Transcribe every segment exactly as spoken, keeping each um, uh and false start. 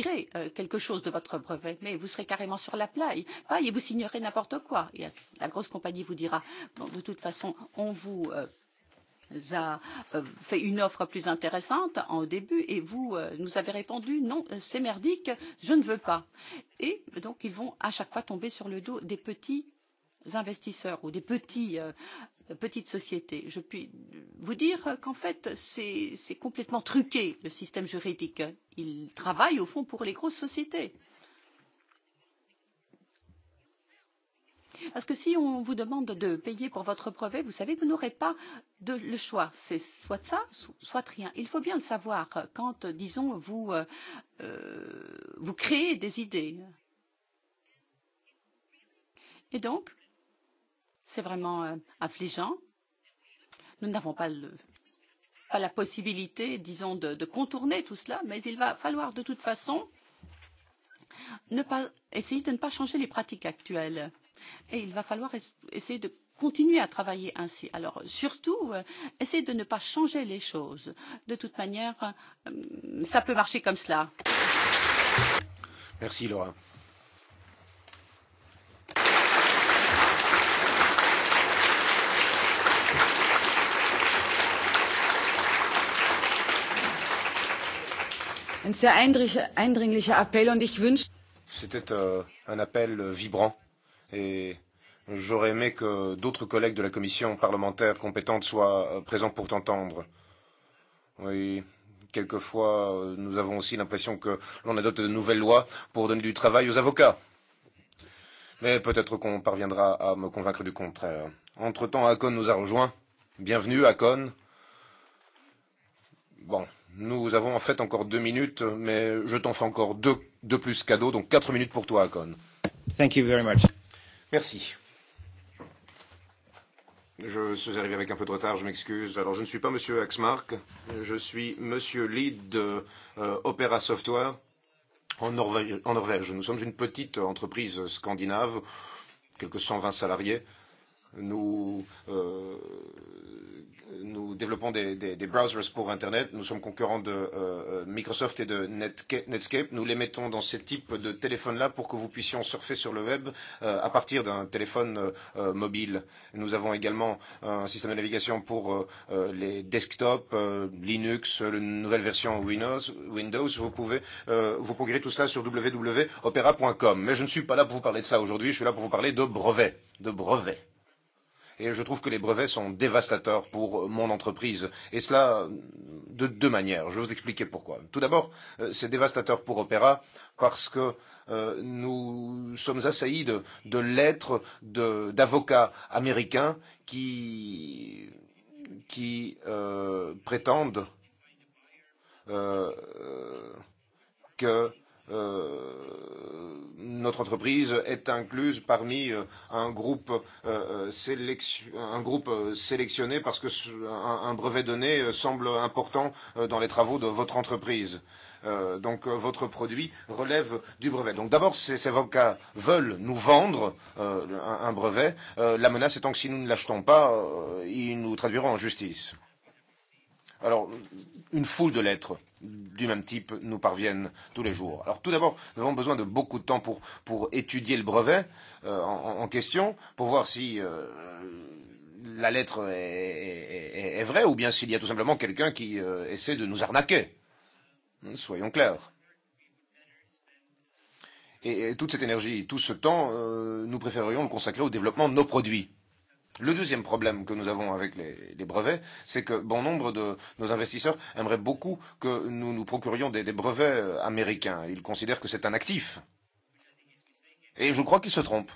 tirer euh, quelque chose de votre brevet, mais vous serez carrément sur la paille, paille et vous signerez n'importe quoi. Et la grosse compagnie vous dira, bon, de toute façon, on vous euh, a euh, fait une offre plus intéressante en au début et vous euh, nous avez répondu, non, c'est merdique, je ne veux pas. Et donc, ils vont à chaque fois tomber sur le dos des petits investisseurs ou des petits euh, petites sociétés. Je puis vous dire qu'en fait, c'est complètement truqué, le système juridique. Il travaille, au fond, pour les grosses sociétés. Parce que si on vous demande de payer pour votre brevet, vous savez, vous n'aurez pas de, le choix. C'est soit ça, soit rien. Il faut bien le savoir quand, disons, vous, euh, vous créez des idées. Et donc, c'est vraiment euh, affligeant. Nous n'avons pas, le, pas la possibilité, disons, de, de contourner tout cela, mais il va falloir de toute façon ne pas, essayer de ne pas changer les pratiques actuelles. Et il va falloir es, essayer de continuer à travailler ainsi. Alors, surtout, euh, essayer de ne pas changer les choses. De toute manière, euh, ça peut marcher comme cela. Merci, Laura. Ein sehr eindringlicher Appell und ich wünsche. C'était euh, un appel vibrant et j'aurais aimé que d'autres collègues de la commission parlementaire compétente soient euh, présents pour t'entendre. Oui, quelquefois, euh, nous avons aussi l'impression que l'on adopte de nouvelles lois pour donner du travail aux avocats. Mais peut-être qu'on parviendra à me convaincre du contraire. Entre-temps, Akon nous a rejoints. Bienvenue, Akon. Bon. Nous avons en fait encore deux minutes, mais je t'en fais encore deux de plus cadeaux, donc quatre minutes pour toi, Akon. Thank you very much. Merci. Je suis arrivé avec un peu de retard, je m'excuse. Alors, je ne suis pas Monsieur Axmark, je suis Monsieur Lead de euh, Opera Software en Norvège, en Norvège. Nous sommes une petite entreprise scandinave, quelques cent vingt salariés. Nous... Euh, Nous développons des, des, des browsers pour Internet. Nous sommes concurrents de euh, Microsoft et de Netscape. Nous les mettons dans ces types de téléphones-là pour que vous puissiez surfer sur le web euh, à partir d'un téléphone euh, mobile. Nous avons également un système de navigation pour euh, les desktops, euh, Linux, la nouvelle version Windows. Windows. Vous pouvez euh, vous procurer tout cela sur w w w point opera point com. Mais je ne suis pas là pour vous parler de ça aujourd'hui. Je suis là pour vous parler de brevets, de brevets. Et je trouve que les brevets sont dévastateurs pour mon entreprise. Et cela de deux manières. Je vais vous expliquer pourquoi. Tout d'abord, c'est dévastateur pour Opera parce que euh, nous sommes assaillis de, de lettres d'avocats américains qui, qui euh, prétendent euh, que Euh, notre entreprise est incluse parmi euh, un groupe euh, sélection, un groupe euh, sélectionné parce que un, un brevet donné euh, semble important euh, dans les travaux de votre entreprise. Euh, donc euh, votre produit relève du brevet. Donc d'abord, ces, ces avocats veulent nous vendre euh, un, un brevet. Euh, la menace étant que si nous ne l'achetons pas, euh, ils nous traduiront en justice. Alors, une foule de lettres du même type nous parviennent tous les jours. Alors, tout d'abord, nous avons besoin de beaucoup de temps pour, pour étudier le brevet euh, en, en question, pour voir si euh, la lettre est, est, est vraie ou bien s'il y a tout simplement quelqu'un qui euh, essaie de nous arnaquer. Soyons clairs. Et, et toute cette énergie, tout ce temps, euh, nous préférerions le consacrer au développement de nos produits. Le deuxième problème que nous avons avec les, les brevets, c'est que bon nombre de nos investisseurs aimeraient beaucoup que nous nous procurions des, des brevets américains. Ils considèrent que c'est un actif. Et je crois qu'ils se trompent.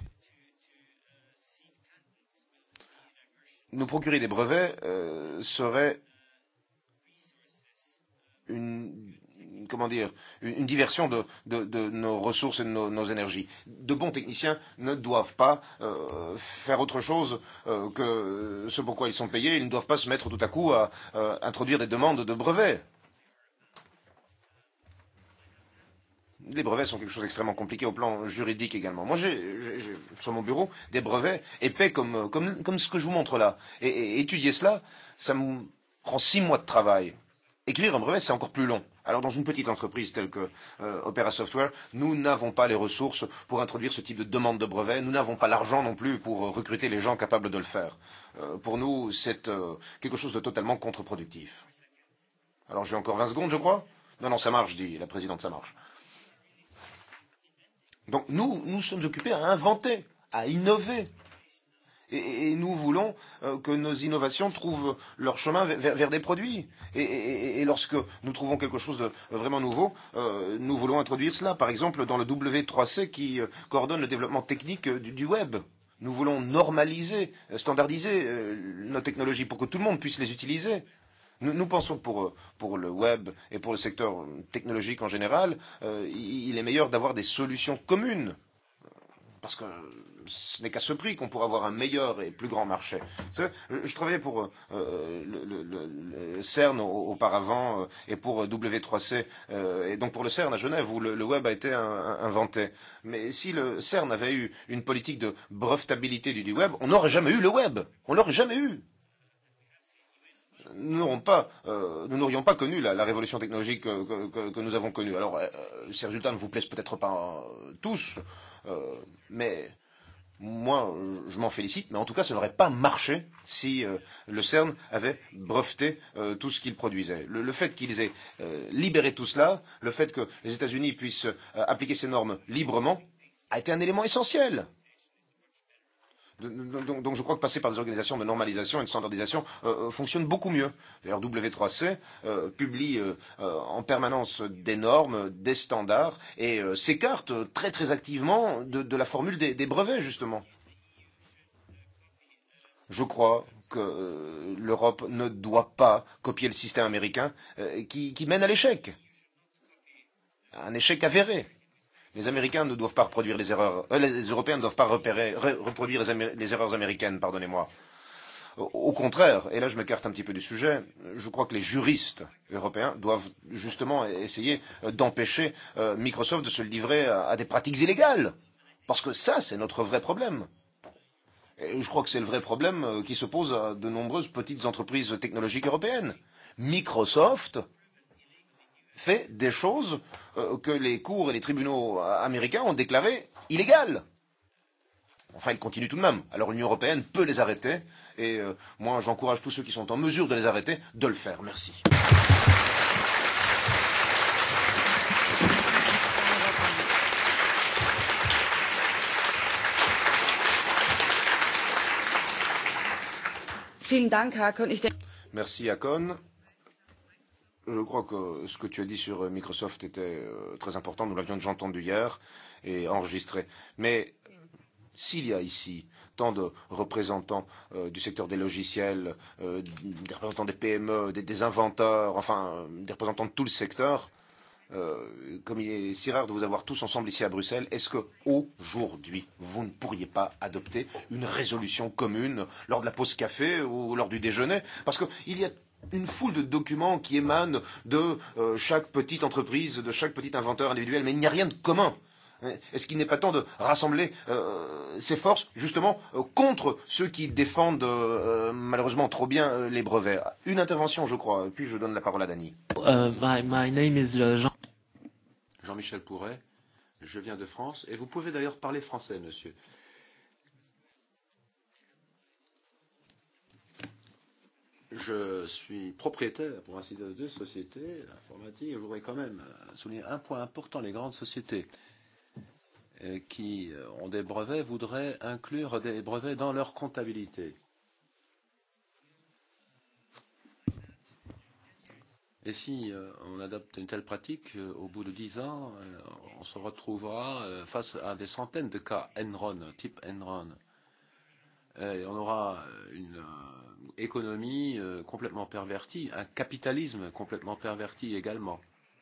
Nous procurer des brevets euh, serait une... comment dire, une, une diversion de, de, de nos ressources et de nos, nos énergies. De bons techniciens ne doivent pas euh, faire autre chose euh, que ce pourquoi ils sont payés. Ils ne doivent pas se mettre tout à coup à euh, introduire des demandes de brevets. Les brevets sont quelque chose d'extrêmement compliqué au plan juridique également. Moi, j'ai sur mon bureau des brevets épais comme, comme, comme ce que je vous montre là. Et, et étudier cela, ça me prend six mois de travail. Écrire un brevet, c'est encore plus long. Alors dans une petite entreprise telle que euh, Opera Software, nous n'avons pas les ressources pour introduire ce type de demande de brevet, nous n'avons pas l'argent non plus pour euh, recruter les gens capables de le faire. Euh, pour nous, c'est euh, quelque chose de totalement contre-productif. Alors j'ai encore vingt secondes, je crois? Non, non, ça marche, dit la présidente, ça marche. Donc nous, nous sommes occupés à inventer, à innover. Et, et nous voulons euh, que nos innovations trouvent leur chemin vers, vers des produits. Et, et, et lorsque nous trouvons quelque chose de vraiment nouveau, euh, nous voulons introduire cela. Par exemple, dans le W trois C qui euh, coordonne le développement technique euh, du, du web. Nous voulons normaliser, standardiser euh, nos technologies pour que tout le monde puisse les utiliser. Nous, nous pensons que pour, pour le web et pour le secteur technologique en général, euh, il est meilleur d'avoir des solutions communes. Parce que ce n'est qu'à ce prix qu'on pourra avoir un meilleur et plus grand marché. Je, je travaillais pour euh, le, le, le, le CERN auparavant euh, et pour W trois C, euh, et donc pour le CERN à Genève où le, le web a été un, un, inventé. Mais si le CERN avait eu une politique de brevetabilité du, du web, on n'aurait jamais eu le web. On l'aurait jamais eu. Nous n'aurions pas, euh, nous n'aurions pas connu la, la révolution technologique que, que, que, que nous avons connue. Alors, euh, ces résultats ne vous plaisent peut-être pas euh, tous, euh, mais moi, je m'en félicite. Mais en tout cas, ça n'aurait pas marché si euh, le CERN avait breveté euh, tout ce qu'il produisait. Le, le fait qu'ils aient euh, libéré tout cela, le fait que les États-Unis puissent euh, appliquer ces normes librement, a été un élément essentiel. Donc, donc je crois que passer par des organisations de normalisation et de standardisation euh, fonctionne beaucoup mieux. D'ailleurs, W trois C euh, publie euh, en permanence des normes, des standards et euh, s'écarte très très activement de, de la formule des, des brevets, justement. Je crois que euh, l'Europe ne doit pas copier le système américain euh, qui, qui mène à l'échec. Un échec avéré. Les Américains ne doivent pas reproduire les erreurs, euh, les Européens ne doivent pas repérer, re, reproduire les, Amé les erreurs américaines, pardonnez-moi. Au, au contraire, et là je m'écarte un petit peu du sujet, je crois que les juristes européens doivent justement essayer d'empêcher euh, Microsoft de se livrer à, à des pratiques illégales. Parce que ça, c'est notre vrai problème. Et je crois que c'est le vrai problème qui se pose à de nombreuses petites entreprises technologiques européennes. Microsoft fait des choses euh, que les cours et les tribunaux américains ont déclarées illégales. Enfin, ils continuent tout de même. Alors l'Union européenne peut les arrêter, et euh, moi j'encourage tous ceux qui sont en mesure de les arrêter de le faire. Merci. Vielen Dank, Hakon. Merci, Hakon. Je crois que ce que tu as dit sur Microsoft était euh, très important. Nous l'avions déjà entendu hier et enregistré. Mais s'il y a ici tant de représentants euh, du secteur des logiciels, euh, des représentants des P M E, des, des inventeurs, enfin euh, des représentants de tout le secteur, euh, comme il est si rare de vous avoir tous ensemble ici à Bruxelles, est-ce que aujourd'hui vous ne pourriez pas adopter une résolution commune lors de la pause café ou lors du déjeuner? Parce qu'il y a une foule de documents qui émanent de euh, chaque petite entreprise, de chaque petit inventeur individuel, mais il n'y a rien de commun. Est-ce qu'il n'est pas temps de rassembler euh, ses forces, justement, euh, contre ceux qui défendent euh, malheureusement trop bien euh, les brevets? Une intervention, je crois, puis je donne la parole à Dany. Uh, my, my name is Jean. Jean-Michel Pourret, je viens de France, et vous pouvez d'ailleurs parler français, monsieur. Je suis propriétaire, pour ainsi dire, de deux sociétés informatiques. Je voudrais quand même souligner un point important. Les grandes sociétés qui ont des brevets voudraient inclure des brevets dans leur comptabilité. Et si on adopte une telle pratique, au bout de dix ans, on se retrouvera face à des centaines de cas Enron, type Enron. Et on aura une économie complètement pervertie, un capitalisme complètement perverti également.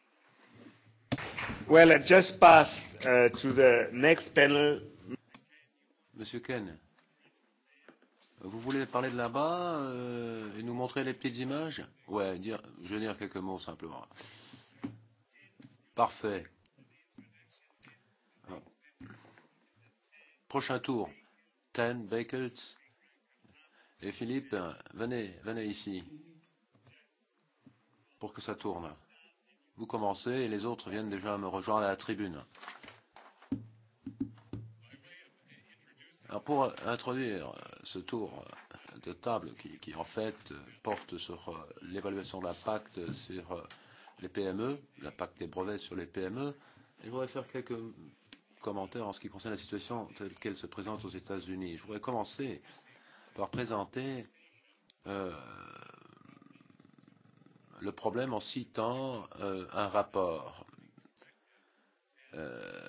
Well, I just pass uh, to the next panel. Monsieur Ken, vous voulez parler de là-bas euh, et nous montrer les petites images? Ouais, dire, je vais dire quelques mots simplement. Parfait. Alors, prochain tour. Ten Bakels. Et Philippe, venez, venez ici. Pour que ça tourne. vous commencez et les autres viennent déjà me rejoindre à la tribune. Alors pour introduire ce tour de table qui, qui en fait porte sur l'évaluation de l'impact sur les P M E, l'impact des brevets sur les P M E, je voudrais faire quelques commentaires en ce qui concerne la situation telle qu'elle se présente aux États-Unis. Je voudrais commencer par présenter euh, le problème en citant euh, un rapport. Euh,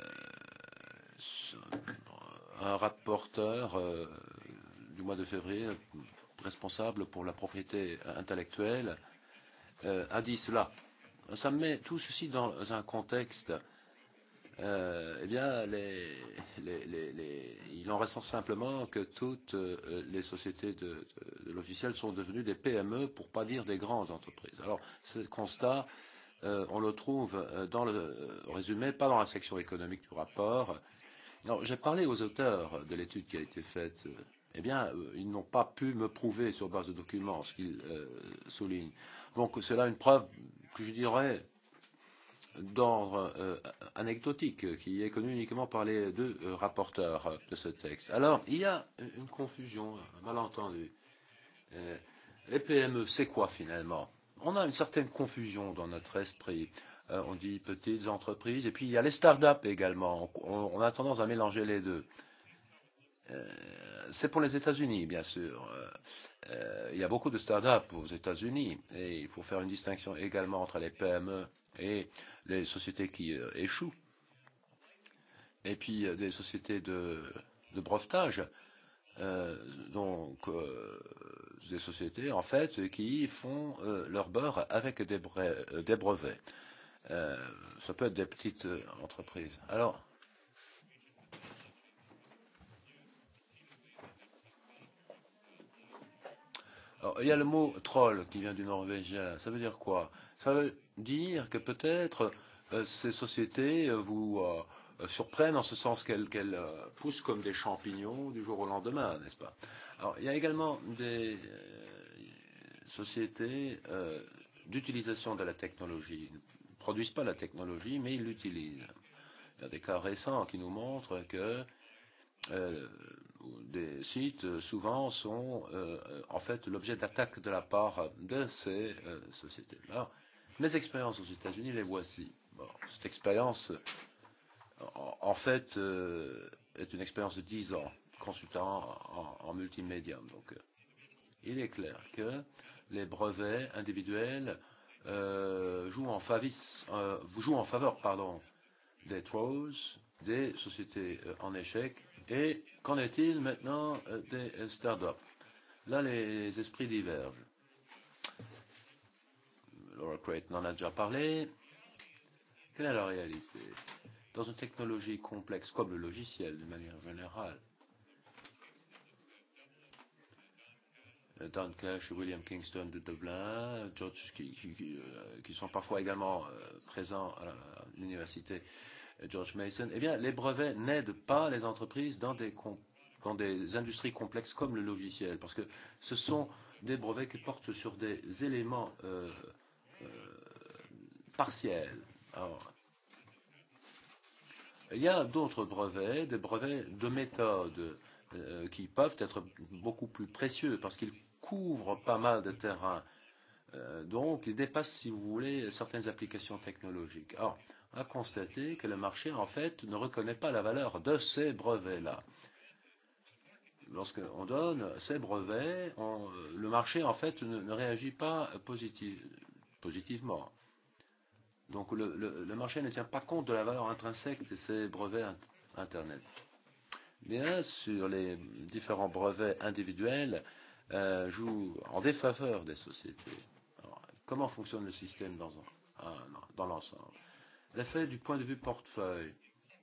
un rapporteur euh, du mois de février, responsable pour la propriété intellectuelle, euh, a dit cela. Ça met tout ceci dans un contexte. Euh, eh bien, les, les, les, les, il en ressent simplement que toutes euh, les sociétés de, de, de logiciels sont devenues des P M E, pour pas dire des grandes entreprises. Alors, ce constat, euh, on le trouve dans le résumé, pas dans la section économique du rapport. J'ai parlé aux auteurs de l'étude qui a été faite. Eh bien, euh, ils n'ont pas pu me prouver sur base de documents ce qu'ils euh, soulignent. Donc, c'est là une preuve que je dirais d'ordre euh, anecdotique, qui est connue uniquement par les deux euh, rapporteurs de ce texte. Alors, il y a une confusion, un malentendu. Euh, les P M E, c'est quoi finalement? On a une certaine confusion dans notre esprit. Euh, on dit petites entreprises, et puis il y a les start-up également. On, on a tendance à mélanger les deux. Euh, c'est pour les États-Unis, bien sûr. Euh, il y a beaucoup de start-up aux États-Unis, et il faut faire une distinction également entre les P M E et les sociétés qui euh, échouent, et puis euh, des sociétés de, de brevetage, euh, donc euh, des sociétés en fait qui font euh, leur beurre avec des, bre des brevets. Euh, ça peut être des petites euh, entreprises. Alors, alors, il y a le mot troll qui vient du norvégien. Ça veut dire quoi? Ça veut dire que peut-être euh, ces sociétés euh, vous euh, surprennent en ce sens qu'elles qu'elles euh, poussent comme des champignons du jour au lendemain, n'est-ce pas? Alors, il y a également des euh, sociétés euh, d'utilisation de la technologie. Ils ne produisent pas la technologie, mais ils l'utilisent. Il y a des cas récents qui nous montrent que euh, des sites souvent sont euh, en fait l'objet d'attaques de la part de ces euh, sociétés. Alors, mes expériences aux États-Unis, les voici. Bon, cette expérience, en, en fait, euh, est une expérience de dix ans, consultant en, en multimédia. Donc, euh, il est clair que les brevets individuels euh, jouent, en favis, euh, jouent en faveur pardon, des trolls, des sociétés euh, en échec. Et qu'en est-il maintenant euh, des start-up? Là, les esprits divergent. Laura Creighton en a déjà parlé. Quelle est la réalité? Dans une technologie complexe comme le logiciel, de manière générale, Dan Cash et William Kingston de Dublin, George, qui, qui, qui, euh, qui sont parfois également euh, présents à l'université George Mason, eh bien, les brevets n'aident pas les entreprises dans des, dans des industries complexes comme le logiciel, parce que ce sont des brevets qui portent sur des éléments euh, euh, partiels. Alors, il y a d'autres brevets, des brevets de méthode, euh, qui peuvent être beaucoup plus précieux, parce qu'ils couvrent pas mal de terrain. Euh, donc, ils dépassent, si vous voulez, certaines applications technologiques. Alors, on a constaté que le marché, en fait, ne reconnaît pas la valeur de ces brevets-là. Lorsqu'on donne ces brevets, on, le marché, en fait, ne, ne réagit pas positif, positivement. Donc, le, le, le marché ne tient pas compte de la valeur intrinsèque de ces brevets Internet. Bien sûr, les différents brevets individuels euh, jouent en défaveur des sociétés. Alors, comment fonctionne le système dans, un, dans l'ensemble? L'effet du point de vue portefeuille.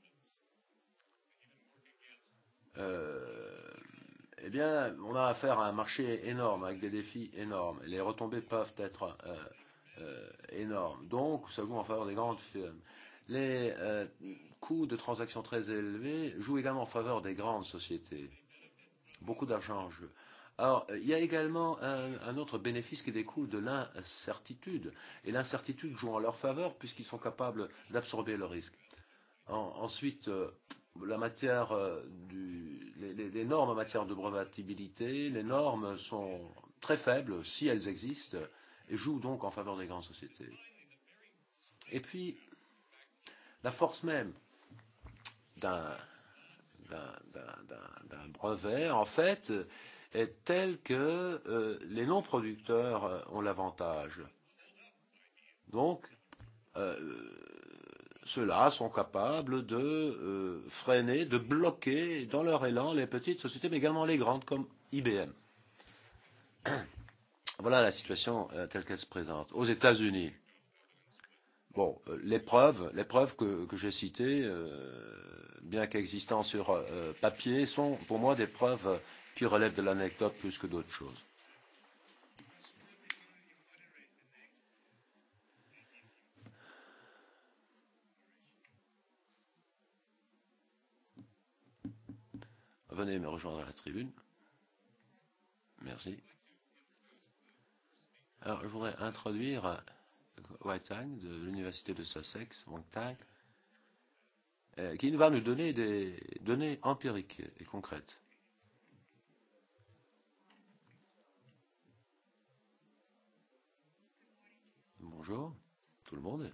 Euh, eh bien, on a affaire à un marché énorme, avec des défis énormes. Les retombées peuvent être euh, euh, énormes. Donc, ça joue en faveur des grandes firmes. Les euh, coûts de transactions très élevés jouent également en faveur des grandes sociétés. Beaucoup d'argent en jeu. Alors, il y a également un, un autre bénéfice qui découle de l'incertitude. Et l'incertitude joue en leur faveur puisqu'ils sont capables d'absorber le risque. En, ensuite, euh, la matière, euh, du, les, les, les normes en matière de brevetabilité, les normes sont très faibles, si elles existent, et jouent donc en faveur des grandes sociétés. Et puis, la force même d'un d'un brevet, en fait, est telle que euh, les non-producteurs euh, ont l'avantage. Donc, euh, ceux-là sont capables de euh, freiner, de bloquer dans leur élan les petites sociétés, mais également les grandes, comme I B M. Voilà la situation euh, telle qu'elle se présente. Aux États-Unis, bon, euh, les preuves, les preuves que, que j'ai citées, euh, bien qu'existant sur euh, papier, sont pour moi des preuves qui relèvent de l'anecdote plus que d'autres choses. Venez me rejoindre à la tribune. Merci. Alors, je voudrais introduire Whitang de l'Université de Sussex, Whitang, euh, qui va nous donner des données empiriques et concrètes. Bonjour, tout le monde.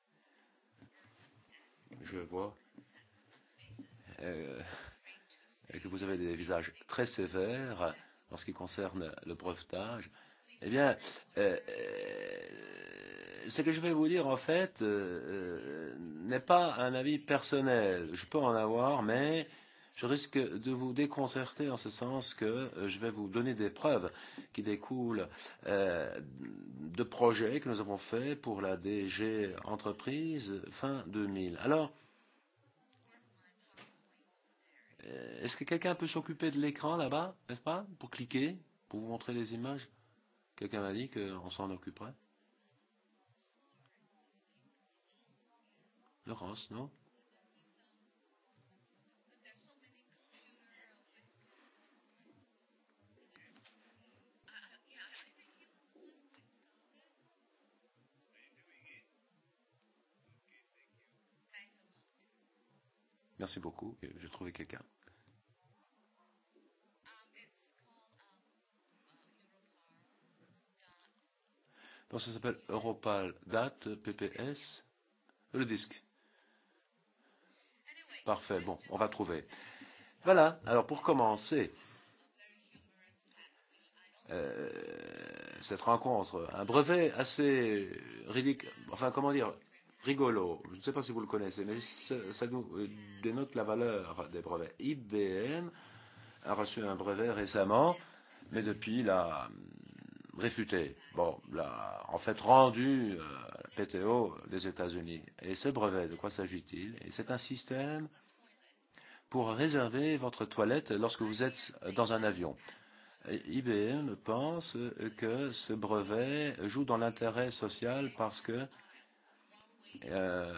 Je vois euh, que vous avez des visages très sévères en ce qui concerne le brevetage. Eh bien, euh, euh, ce que je vais vous dire, en fait, euh, n'est pas un avis personnel. Je peux en avoir, mais je risque de vous déconcerter en ce sens que euh, je vais vous donner des preuves qui découlent euh, de projets que nous avons faits pour la D G Entreprise fin deux mille. Alors, est-ce que quelqu'un peut s'occuper de l'écran là-bas, n'est-ce pas, pour cliquer, pour vous montrer les images? Quelqu'un m'a dit qu'on s'en occuperait. Laurence, non? Merci beaucoup, j'ai trouvé quelqu'un. Donc ça s'appelle Europal Date P P S, le disque. Parfait, bon, on va trouver. Voilà, alors pour commencer, euh, cette rencontre, un brevet assez ridicule, enfin comment dire, rigolo, je ne sais pas si vous le connaissez, mais ça, ça nous dénote la valeur des brevets. I B M a reçu un brevet récemment, mais depuis il a réfuté, bon, l'a en fait rendu euh, à la P T O des États-Unis. Et ce brevet, de quoi s'agit-il? Et c'est un système pour réserver votre toilette lorsque vous êtes dans un avion. I B M pense que ce brevet joue dans l'intérêt social parce que euh,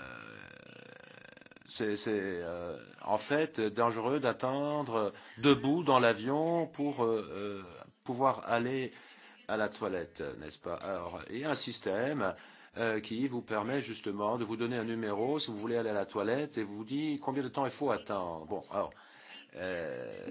c'est euh, en fait dangereux d'attendre debout dans l'avion pour euh, pouvoir aller à la toilette, n'est-ce pas? Alors, il y a un système euh, qui vous permet justement de vous donner un numéro si vous voulez aller à la toilette et vous dit combien de temps il faut attendre. Bon, alors, euh,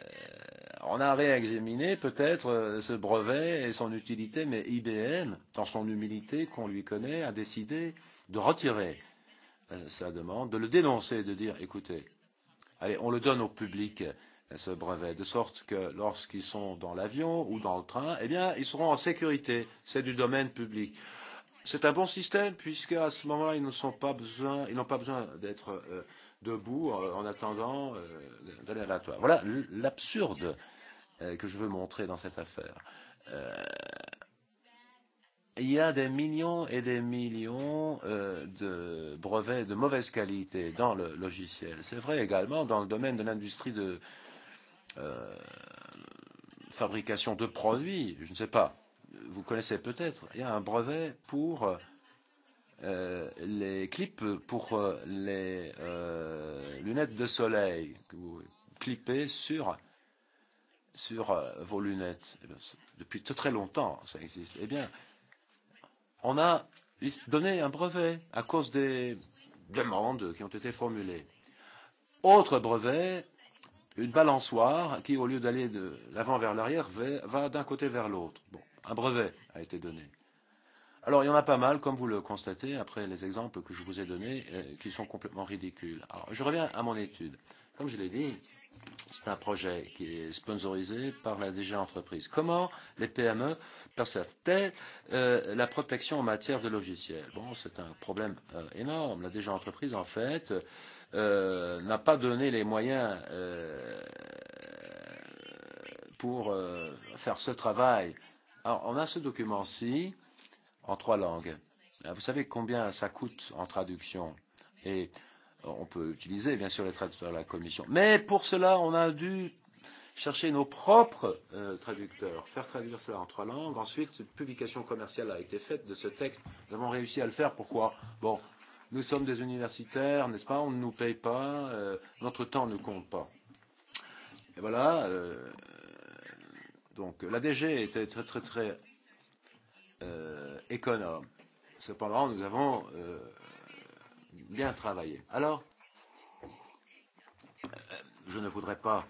on a réexaminé peut-être ce brevet et son utilité, mais I B M, dans son humilité qu'on lui connaît, a décidé de retirer euh, sa demande, de le dénoncer, de dire, écoutez, allez, on le donne au public, ce brevet, de sorte que lorsqu'ils sont dans l'avion ou dans le train, eh bien, ils seront en sécurité. C'est du domaine public. C'est un bon système puisque à ce moment-là, ils ne sont pas besoin, ils n'ont pas besoin d'être euh, debout euh, en attendant euh, d'aller à la toilette. Voilà l'absurde euh, que je veux montrer dans cette affaire. Euh, il y a des millions et des millions euh, de brevets de mauvaise qualité dans le logiciel. C'est vrai également dans le domaine de l'industrie de Euh, fabrication de produits, je ne sais pas, vous connaissez peut-être, il y a un brevet pour euh, les clips pour euh, les euh, lunettes de soleil que vous clippez sur sur euh, vos lunettes. Depuis très très longtemps, ça existe. Eh bien, on a donné un brevet à cause des demandes qui ont été formulées. Autre brevet, une balançoire qui, au lieu d'aller de l'avant vers l'arrière, va, va d'un côté vers l'autre. Bon, un brevet a été donné. Alors, il y en a pas mal, comme vous le constatez, après les exemples que je vous ai donnés, euh, qui sont complètement ridicules. Alors, je reviens à mon étude. Comme je l'ai dit, c'est un projet qui est sponsorisé par la D G Entreprise. Comment les P M E perçoivent-elles euh, la protection en matière de logiciels? Bon, c'est un problème euh, énorme. La D G Entreprise, en fait, euh, n'a pas donné les moyens euh, pour euh, faire ce travail. Alors, on a ce document-ci en trois langues. Vous savez combien ça coûte en traduction? Et on peut utiliser, bien sûr, les traducteurs de la Commission. Mais pour cela, on a dû chercher nos propres euh, traducteurs, faire traduire cela en trois langues. Ensuite, une publication commerciale a été faite de ce texte. Nous avons réussi à le faire. Pourquoi? Bon, nous sommes des universitaires, n'est-ce pas? On ne nous paye pas. Euh, notre temps ne compte pas. Et voilà. Euh, donc, la D G était très, très, très euh, économe. Cependant, nous avons euh, bien travaillé. Alors, euh, je ne voudrais pas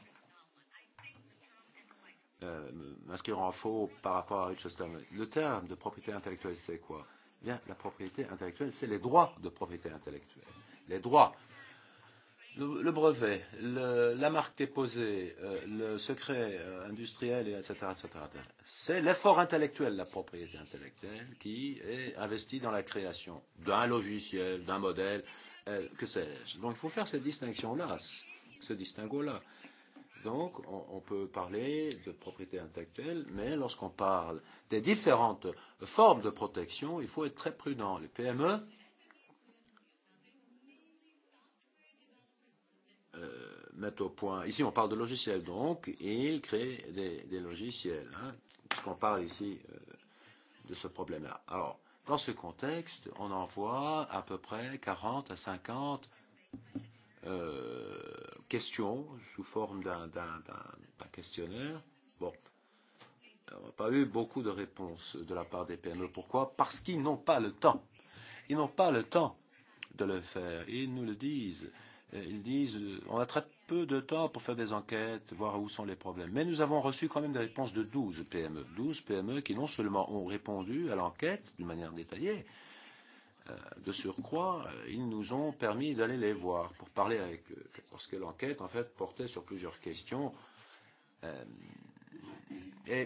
euh, m'inscrire en faux par rapport à Richard. Le terme de propriété intellectuelle, c'est quoi? Bien, la propriété intellectuelle, c'est les droits de propriété intellectuelle. Les droits. Le, le brevet, le, la marque déposée, euh, le secret euh, industriel, et et cetera, et cetera. C'est l'effort intellectuel, la propriété intellectuelle, qui est investi dans la création d'un logiciel, d'un modèle, euh, que sais-je. Donc il faut faire cette distinction-là, ce distinguo-là. Donc on, on peut parler de propriété intellectuelle, mais lorsqu'on parle des différentes formes de protection, il faut être très prudent. Les P M E Euh, mettre au point. Ici, on parle de logiciels, donc, et ils créent des, des logiciels, hein, puisqu'on parle ici euh, de ce problème-là. Alors, dans ce contexte, on envoie à peu près quarante à cinquante euh, questions sous forme d'un questionnaire. Bon, on n'a pas eu beaucoup de réponses de la part des P M E. Pourquoi? Parce qu'ils n'ont pas le temps. Ils n'ont pas le temps de le faire. Ils nous le disent. Ils disent, on a très peu de temps pour faire des enquêtes, voir où sont les problèmes. Mais nous avons reçu quand même des réponses de douze P M E. douze P M E qui non seulement ont répondu à l'enquête d'une manière détaillée, euh, de surcroît, ils nous ont permis d'aller les voir pour parler avec eux. Parce que l'enquête, en fait, portait sur plusieurs questions. Euh, et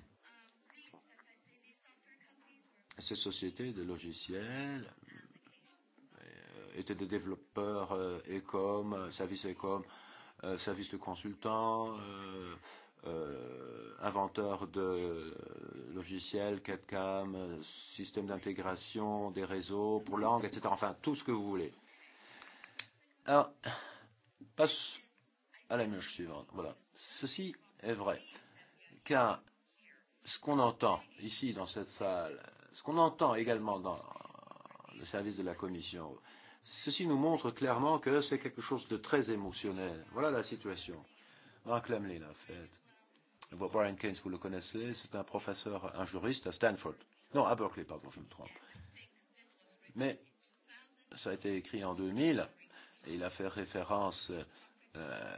ces sociétés de logiciels étaient des développeurs euh, Ecom, services Ecom, euh, services de consultants, euh, euh, inventeurs de euh, logiciels, C A D C A M, euh, systèmes d'intégration des réseaux pour langue, et cetera. Enfin, tout ce que vous voulez. Alors, passe à la image suivante. Voilà. Ceci est vrai. Car ce qu'on entend ici dans cette salle, ce qu'on entend également dans le service de la Commission, ceci nous montre clairement que c'est quelque chose de très émotionnel. Voilà la situation. Mark Lamley l'a fait. Brian Keynes, vous le connaissez, c'est un professeur, un juriste à Stanford. Non, à Berkeley, pardon, je me trompe. Mais ça a été écrit en deux mille, et il a fait référence euh,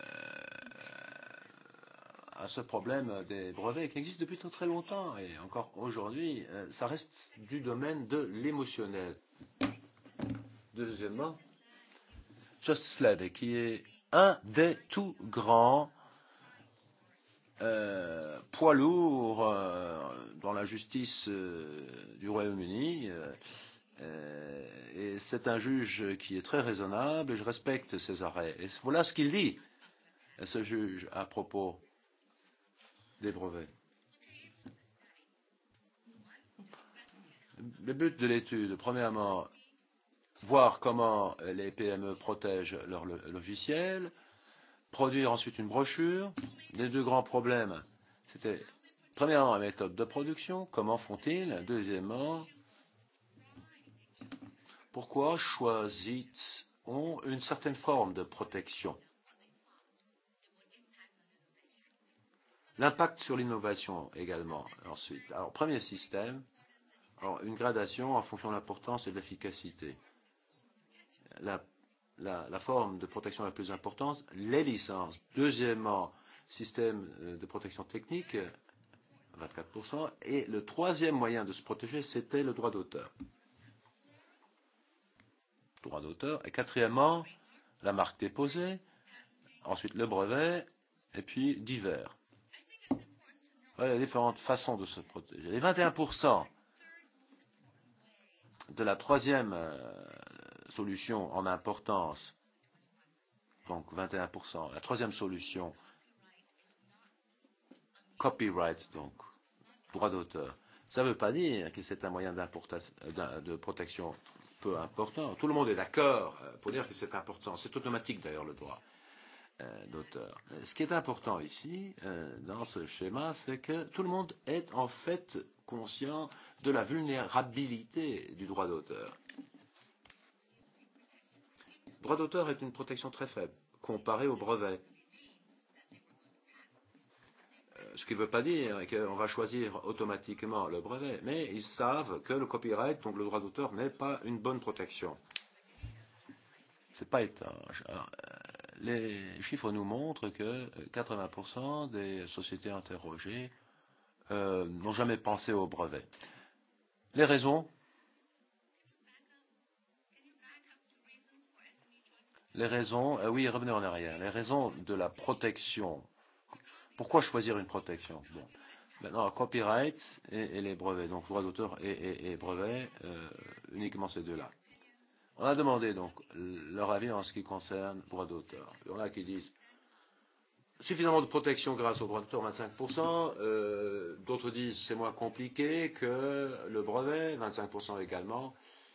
à ce problème des brevets qui existe depuis très très longtemps. Et encore aujourd'hui, euh, ça reste du domaine de l'émotionnel. Deuxièmement, Justice Led, qui est un des tout grands euh, poids lourds euh, dans la justice euh, du Royaume-Uni. Euh, euh, et c'est un juge qui est très raisonnable et je respecte ses arrêts. Et voilà ce qu'il dit, ce juge, à propos des brevets. Le but de l'étude, premièrement, voir comment les P M E protègent leur logiciel, produire ensuite une brochure. Les deux grands problèmes, c'était premièrement la méthode de production, comment font-ils? Deuxièmement, pourquoi choisit-on une certaine forme de protection? L'impact sur l'innovation également. Ensuite, alors premier système, alors, une gradation en fonction de l'importance et de l'efficacité. La, la, la forme de protection la plus importante, les licences. Deuxièmement, système de protection technique, vingt-quatre pour cent. Et le troisième moyen de se protéger, c'était le droit d'auteur. Droit d'auteur. Et quatrièmement, la marque déposée. Ensuite, le brevet. Et puis, divers. Voilà les différentes façons de se protéger. Les vingt et un pour cent de la troisième euh, solution en importance, donc vingt et un pour cent, la troisième solution, copyright, donc droit d'auteur, ça ne veut pas dire que c'est un moyen de protection peu important. Tout le monde est d'accord pour dire que c'est important. C'est automatique d'ailleurs le droit euh, d'auteur. Ce qui est important ici, euh, dans ce schéma, c'est que tout le monde est en fait conscient de la vulnérabilité du droit d'auteur. Le droit d'auteur est une protection très faible comparée au brevet. Ce qui ne veut pas dire qu'on va choisir automatiquement le brevet, mais ils savent que le copyright, donc le droit d'auteur, n'est pas une bonne protection. Ce n'est pas étanche. Alors, les chiffres nous montrent que quatre-vingts pour cent des sociétés interrogées euh, n'ont jamais pensé au brevet. Les raisons? Les raisons, euh, oui, revenez en arrière. Les raisons de la protection. Pourquoi choisir une protection? Bon. Maintenant, copyright et, et les brevets, donc droit d'auteur et, et, et brevets, euh, uniquement ces deux-là. On a demandé donc leur avis en ce qui concerne le droit d'auteur. Il y en a qui disent suffisamment de protection grâce au droit d'auteur, vingt-cinq pour cent. Euh, D'autres disent c'est moins compliqué que le brevet, vingt-cinq pour cent également.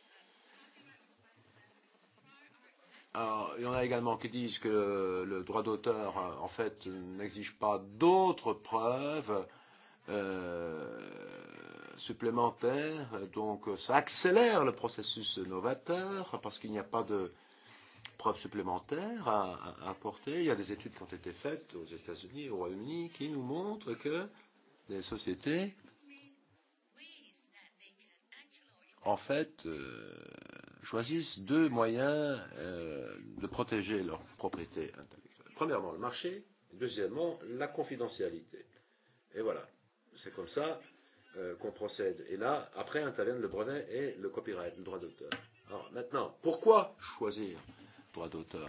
Alors, il y en a également qui disent que le droit d'auteur, en fait, n'exige pas d'autres preuves euh, supplémentaires. Donc, ça accélère le processus novateur parce qu'il n'y a pas de preuves supplémentaires à, à apporter. Il y a des études qui ont été faites aux États-Unis, au Royaume-Uni, qui nous montrent que les sociétés, en fait, euh, choisissent deux moyens euh, de protéger leur propriété intellectuelle. Premièrement, le marché, et deuxièmement, la confidentialité. Et voilà, c'est comme ça euh, qu'on procède. Et là, après interviennent le brevet et le copyright, le droit d'auteur. Alors maintenant, pourquoi choisir le droit d'auteur?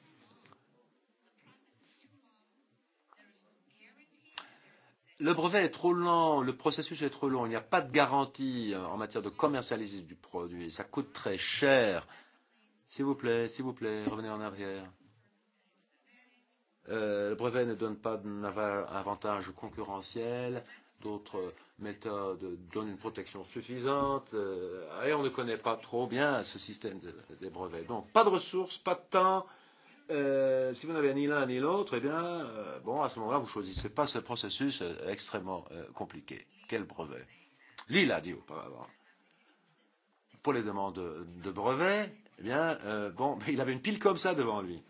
Le brevet est trop lent, le processus est trop long, il n'y a pas de garantie en matière de commercialisation du produit, ça coûte très cher. S'il vous plaît, s'il vous plaît, revenez en arrière. Euh, le brevet ne donne pas d'avantage concurrentiel, d'autres méthodes donnent une protection suffisante, euh, et on ne connaît pas trop bien ce système de, des brevets. Donc, pas de ressources, pas de temps. Euh, si vous n'avez ni l'un ni l'autre, eh bien, euh, bon, à ce moment-là, vous ne choisissez pas ce processus euh, extrêmement euh, compliqué. Quel brevet? Lui, il a dit auparavant. Pour les demandes de, de brevet, eh bien, euh, bon, il avait une pile comme ça devant lui.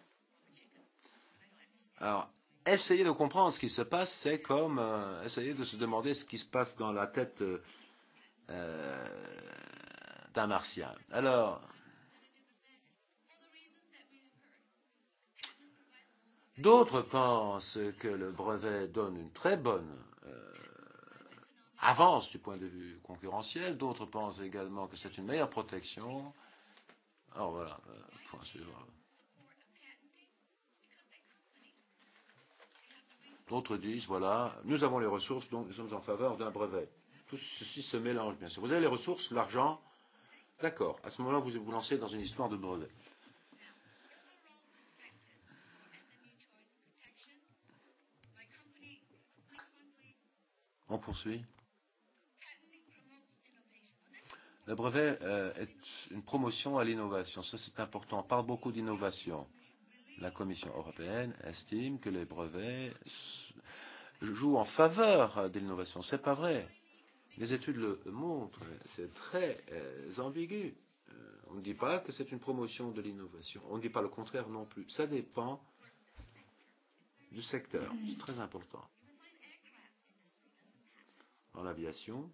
Alors, essayer de comprendre ce qui se passe, c'est comme euh, essayer de se demander ce qui se passe dans la tête euh, euh, d'un martien. Alors, d'autres pensent que le brevet donne une très bonne euh, avance du point de vue concurrentiel. D'autres pensent également que c'est une meilleure protection. Alors voilà, euh, point suivant. D'autres disent, voilà, nous avons les ressources, donc nous sommes en faveur d'un brevet. Tout ceci se mélange, bien sûr. Vous avez les ressources, l'argent, d'accord. À ce moment-là, vous vous lancez dans une histoire de brevet. On poursuit. Le brevet euh, est une promotion à l'innovation. Ça, c'est important. On parle beaucoup d'innovation. La Commission européenne estime que les brevets jouent en faveur de l'innovation. Ce n'est pas vrai. Les études le montrent. C'est très euh, ambigu. Euh, on ne dit pas que c'est une promotion de l'innovation. On ne dit pas le contraire non plus. Ça dépend du secteur. C'est très important. dans l'aviation.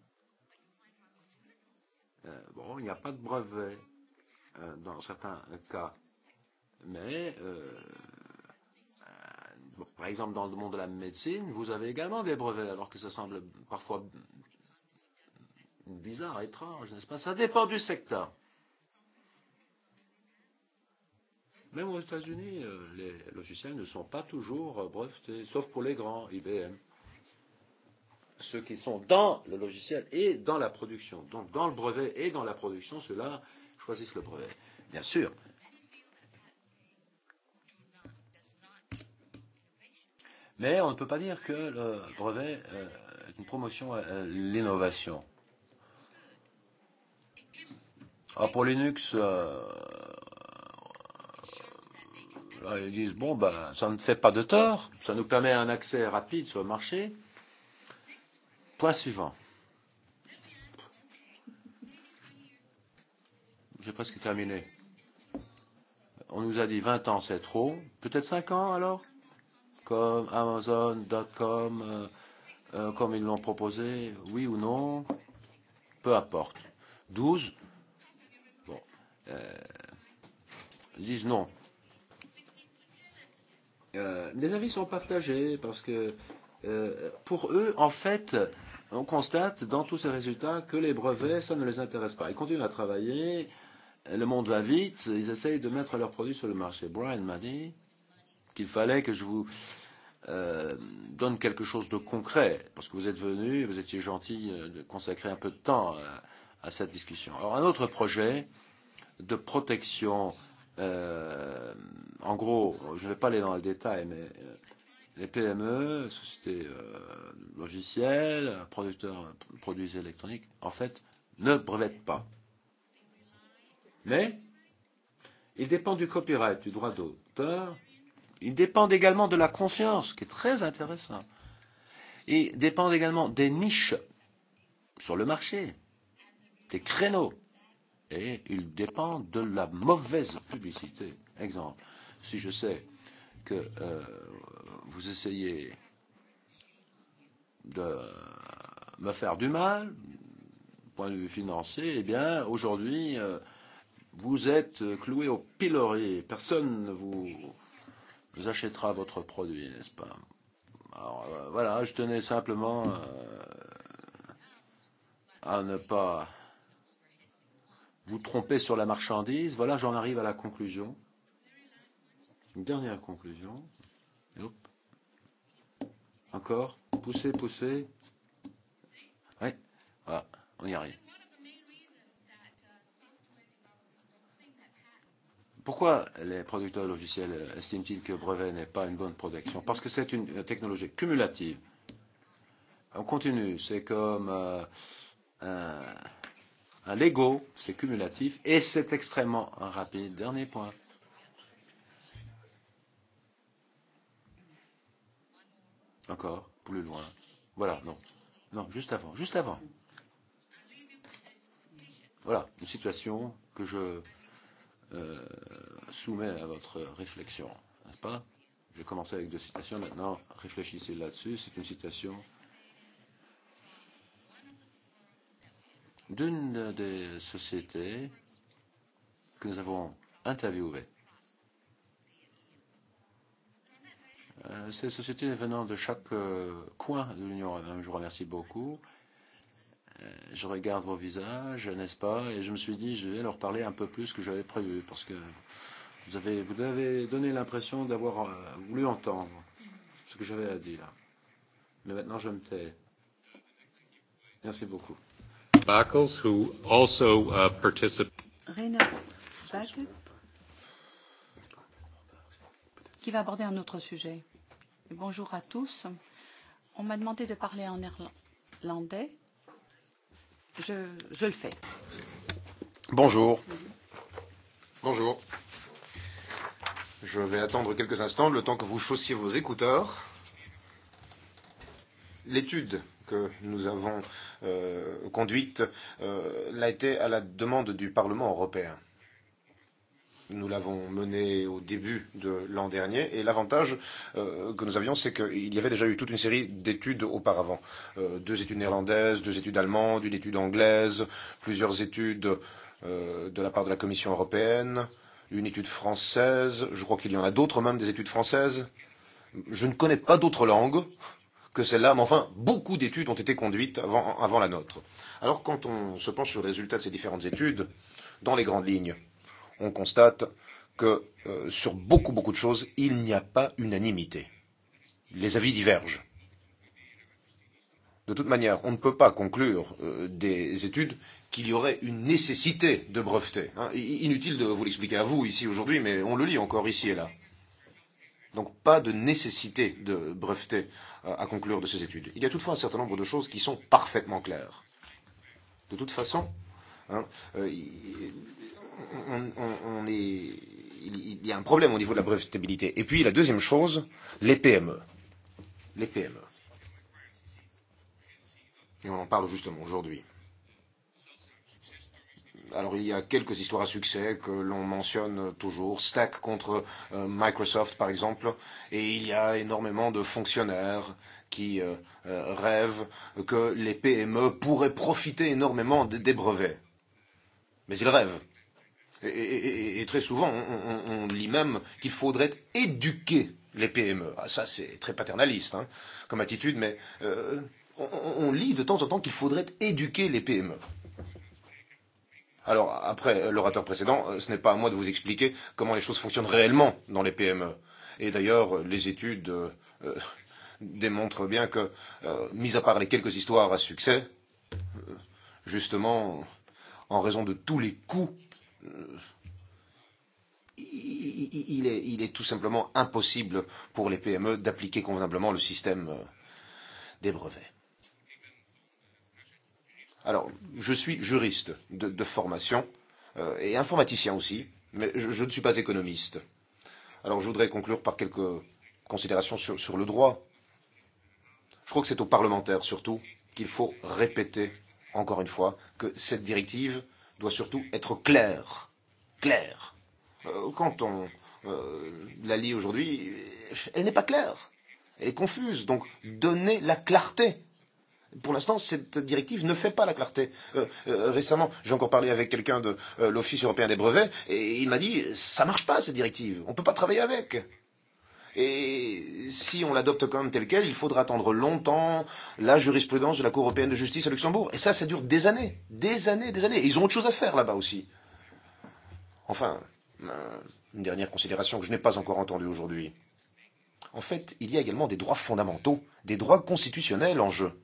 Euh, bon, il n'y a pas de brevet euh, dans certains cas, mais euh, euh, par exemple dans le monde de la médecine, vous avez également des brevets, alors que ça semble parfois bizarre, étrange, n'est-ce pas? Ça dépend du secteur. Même aux États-Unis, euh, les logiciels ne sont pas toujours brevetés, sauf pour les grands, I B M. Ceux qui sont dans le logiciel et dans la production. Donc dans le brevet et dans la production, ceux-là choisissent le brevet. Bien sûr. Mais on ne peut pas dire que le brevet euh, est une promotion à l'innovation. Alors pour Linux, euh, là, ils disent, bon, ben, ça ne fait pas de tort, ça nous permet un accès rapide sur le marché. Point suivant. J'ai presque terminé. On nous a dit vingt ans, c'est trop. Peut-être cinq ans alors? Comme Amazon point com, euh, euh, comme ils l'ont proposé, oui ou non? Peu importe. douze? Bon. Euh, ils disent non. Euh, les avis sont partagés parce que euh, pour eux, en fait, on constate dans tous ces résultats que les brevets, ça ne les intéresse pas. Ils continuent à travailler, le monde va vite, ils essayent de mettre leurs produits sur le marché. Brian m'a dit qu'il fallait que je vous euh, donne quelque chose de concret, parce que vous êtes venu, vous étiez gentil de consacrer un peu de temps à, à cette discussion. Alors un autre projet de protection, euh, en gros, je ne vais pas aller dans le détail, mais euh, les P M E, sociétés euh, logicielles, producteurs de produits électroniques, en fait, ne brevettent pas. Mais ils dépendent du copyright, du droit d'auteur. Ils dépendent également de la confiance, qui est très intéressant. Ils dépendent également des niches sur le marché, des créneaux. Et ils dépendent de la mauvaise publicité. Exemple, si je sais que euh, vous essayez de me faire du mal, point de vue financier, eh bien, aujourd'hui, euh, vous êtes cloué au pilori. Personne ne vous, vous achètera votre produit, n'est-ce pas? Alors, euh, voilà, je tenais simplement euh, à ne pas vous tromper sur la marchandise. Voilà, j'en arrive à la conclusion. Une dernière conclusion. Et hop. Encore. Poussez, poussez. Oui, voilà, on y arrive. Pourquoi les producteurs logiciels estiment-ils que brevet n'est pas une bonne protection? Parce que c'est une technologie cumulative. On continue, c'est comme euh, un, un Lego, c'est cumulatif et c'est extrêmement rapide. Dernier point. Encore, plus loin. Voilà, non. Non, juste avant, juste avant. Voilà, une situation que je euh, soumets à votre réflexion, n'est-ce pas? J'ai commencé avec deux citations, maintenant réfléchissez là-dessus. C'est une citation d'une des sociétés que nous avons interviewées. Euh, ces sociétés venant de chaque euh, coin de l'Union, je vous remercie beaucoup. Euh, je regarde vos visages, n'est-ce pas? Et je me suis dit, je vais leur parler un peu plus que j'avais prévu, parce que vous avez, vous avez donné l'impression d'avoir euh, voulu entendre ce que j'avais à dire. Mais maintenant, je me tais. Merci beaucoup. Backles, who also uh, participate. Rainer Backe, qui va aborder un autre sujet. Et bonjour à tous. On m'a demandé de parler en néerlandais. Je, je le fais. Bonjour. Bonjour. Je vais attendre quelques instants, le temps que vous chaussiez vos écouteurs. L'étude que nous avons euh, conduite euh, l'a été à la demande du Parlement européen. Nous l'avons mené au début de l'an dernier, et l'avantage euh, que nous avions, c'est qu'il y avait déjà eu toute une série d'études auparavant. Euh, deux études néerlandaises, deux études allemandes, une étude anglaise, plusieurs études euh, de la part de la Commission européenne, une étude française, je crois qu'il y en a d'autres même, des études françaises. Je ne connais pas d'autres langues que celle-là, mais enfin, beaucoup d'études ont été conduites avant, avant la nôtre. Alors, quand on se penche sur les résultats de ces différentes études, dans les grandes lignes, on constate que euh, sur beaucoup, beaucoup de choses, il n'y a pas unanimité. Les avis divergent. De toute manière, on ne peut pas conclure euh, des études qu'il y aurait une nécessité de breveter. Hein. Inutile de vous l'expliquer à vous ici aujourd'hui, mais on le lit encore ici et là. Donc pas de nécessité de breveter euh, à conclure de ces études. Il y a toutefois un certain nombre de choses qui sont parfaitement claires. De toute façon, hein, euh, on, on, on est, il y a un problème au niveau de la brevetabilité. Et puis la deuxième chose, les P M E. Les P M E. Et on en parle justement aujourd'hui. Alors il y a quelques histoires à succès que l'on mentionne toujours, Stack contre euh, Microsoft par exemple, et il y a énormément de fonctionnaires qui euh, euh, rêvent que les P M E pourraient profiter énormément des brevets. Mais ils rêvent. Et, et, et très souvent, on, on, on lit même qu'il faudrait éduquer les P M E. Ah, ça c'est très paternaliste hein, comme attitude, mais euh, on, on lit de temps en temps qu'il faudrait éduquer les P M E. Alors, après l'orateur précédent, ce n'est pas à moi de vous expliquer comment les choses fonctionnent réellement dans les P M E. Et d'ailleurs, les études euh, euh, démontrent bien que, euh, mis à part les quelques histoires à succès, euh, justement, en raison de tous les coûts, euh, il, il, est, il est tout simplement impossible pour les P M E d'appliquer convenablement le système euh, des brevets. Alors, je suis juriste de, de formation euh, et informaticien aussi, mais je, je ne suis pas économiste. Alors, je voudrais conclure par quelques considérations sur, sur le droit. Je crois que c'est aux parlementaires, surtout, qu'il faut répéter, encore une fois, que cette directive doit surtout être claire. Claire. Euh, quand on euh, la lit aujourd'hui, elle n'est pas claire. Elle est confuse. Donc, donnez la clarté. Pour l'instant, cette directive ne fait pas la clarté. Euh, euh, récemment, j'ai encore parlé avec quelqu'un de euh, l'Office européen des brevets, et il m'a dit « ça marche pas, cette directive, on ne peut pas travailler avec ». Et si on l'adopte quand même telle quelle, il faudra attendre longtemps la jurisprudence de la Cour européenne de justice à Luxembourg. Et ça, ça dure des années, des années, des années. Et ils ont autre chose à faire là-bas aussi. Enfin, une dernière considération que je n'ai pas encore entendue aujourd'hui. En fait, il y a également des droits fondamentaux, des droits constitutionnels en jeu.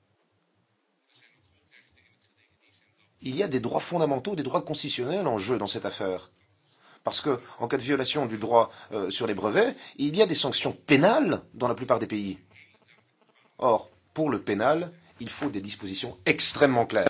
Il y a des droits fondamentaux, des droits constitutionnels en jeu dans cette affaire. Parce que, en cas de violation du droit euh, sur les brevets, il y a des sanctions pénales dans la plupart des pays. Or, pour le pénal, il faut des dispositions extrêmement claires.